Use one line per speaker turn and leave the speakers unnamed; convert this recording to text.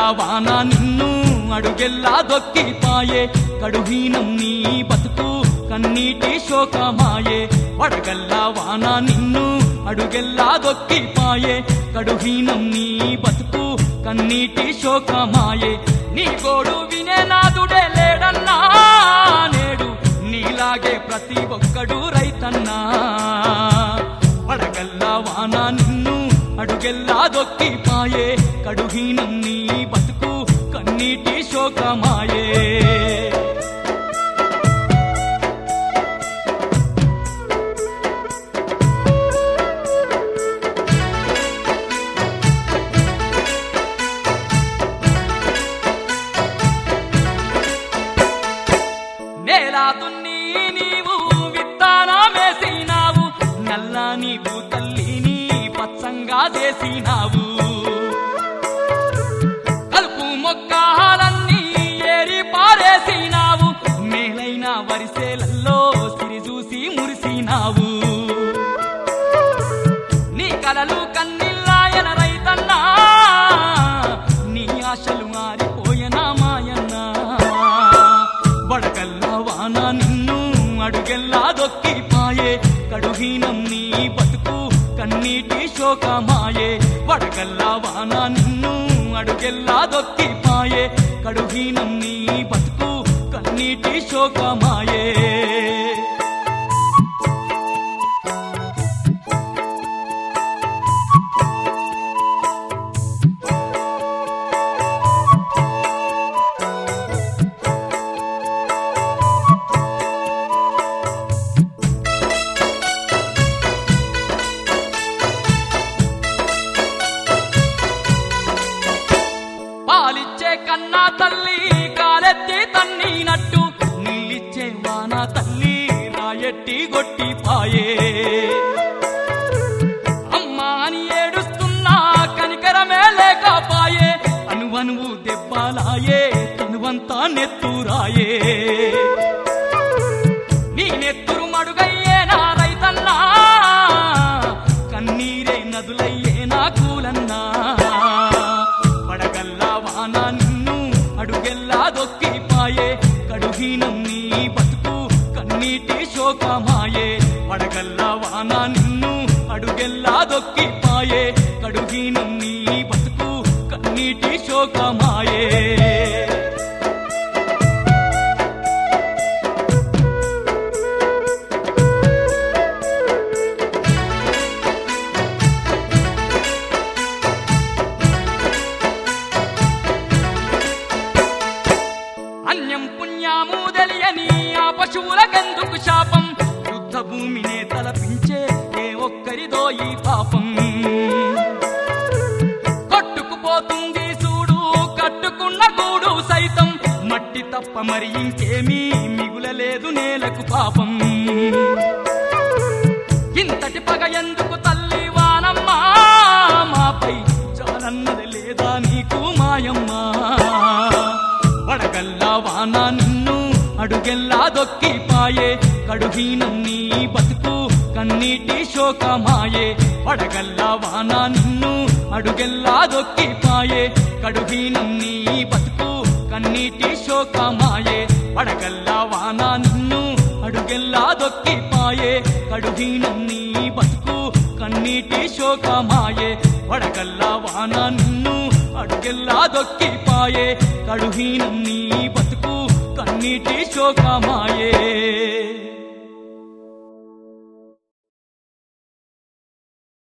వాన నిన్ను అడుగెల్లా దొక్కిపాయే కడుహీనం నీ బతుకు కన్నీటి శోకమాయే వడగల్లా వాన నిన్ను అడుగెల్లా దొక్కిపాయే కడుహీనం నీ బతుకు కన్నీటి శోకమాయే నీ గోడు వినే నాదుడే లేడన్నా నేడు నీలాగే ప్రతి ఒక్కడు రైతన్నా వడగల్లా వాన నిన్ను అడుగెల్లా దొక్కిపాయే కడుహీనం నీ బతుకు కన్నీటి శోకమాయే నేలా దున్ని నీవు విత్తనమేసినావు నల్లని భూతల్లిని పచ్చంగా చేసినావు కలుపు మొక్కలన్నీ ఏరి పారేసినావు మేలైన వరిసేలల్లో సిరి చూసి మురిసినావు నీ కలలు కన్నిల్లాయన రైతన్నా నీ ఆశలు మారిపోయనా మాయన్నా వడగల్లా వాన నిన్ను అడుగెల్లా దొక్కిపాయే కడుహీనం నీ బతుకు కన్నీటి శోకమాయే వడగల్లా వాన నిన్ను అడుగెల్లా దొక్కిపాయే కడుహీనం నీ బతుకు కన్నీటి శోకమాయే పాలిచ్చే కన్నా తల్లి కాలెత్తి తన్నీనట్టు నీళ్ళిచ్చే వాన తల్లి రాయెట్టి గొట్టిపాయే అమ్మా అని ఏడుస్తున్నా కనికరమే లేకపాయే అనువనువు దెబ్బలాయే తనువంతా నెత్తురాయే నీ నెత్తురు మడుగయ్యే నా రైతన్నా కన్నీరే నదులయ్యే నా కూలన్నా వడగల్లా వాన నిన్ను అడుగెల్లా దొక్కిపాయే కడుహీనం నీ బతుకు కన్నీటి శోకమాయే వడగల్లా వాన నిన్ను అడుగెల్లా దొక్కిపాయే కడుహీనం నీ బతుకు కన్నీటి శోకమాయే అన్యం పుణ్యము తెలియని ఆ పశువులకెందుకు శాపం యుద్ధ భూమినే తలపించే ఏ ఒక్కరిదో ఈ పాపం కొట్టుకుపోతుంది చూడు కట్టుకున్న గూడు సైతం మట్టి తప్ప మరి ఇంకేమీ మిగులలేదు నేలకు పాపం ఇంతటి పగ ఎందుకు తల్లి వానమ్మా మాపై చాలన్నది లేదా నీకు మాయమ్మా వడగల్లా వాన నిన్ను అడుగెల్లా దొక్కిపాయే కడుహీనం నీ బతుకు కన్నీటి శోకమాయే వడగల్లా వాన నిన్ను అడుగెల్లా దొక్కిపాయే కడుహీనం నీ బతుకు కన్నీటి శోకమాయే వడగల్లా వాన నిన్ను అడుగెల్లా దొక్కిపాయే కడుహీనం నీ బతుకు కన్నీటి శోకమాయే వడగల్లా వాన నిన్ను అడుగెల్లా దొక్కిపాయే కడుహీనం నీ బతుకు కన్నీటి శోకమాయే